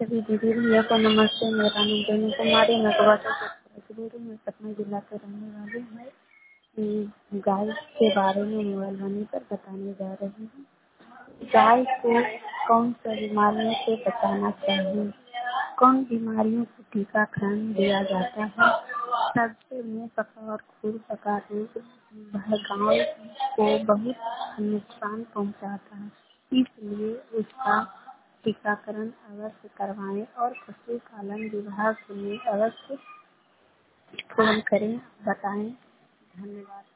सभी दीदी भैया को नमस्ते। मेरा नाम रेणु कुमारी, मैं मैं पटना जिला से रहने वाली हूँ। गाय के बारे में मोबाइल वाणी पर बताने जा रही हूँ। गाय को कौन सा बीमारियों से बचाना चाहिए, कौन बीमारियों को टीकाकरण दिया जाता है। सबसे मुंह पका और खुर पका रोग गाय को बहुत नुकसान पहुंचाता है, इसलिए उसका टीकाकरण अवश्य करवाएं और पशुपालन विभाग में अवश्य फोन करें, बताएं। धन्यवाद।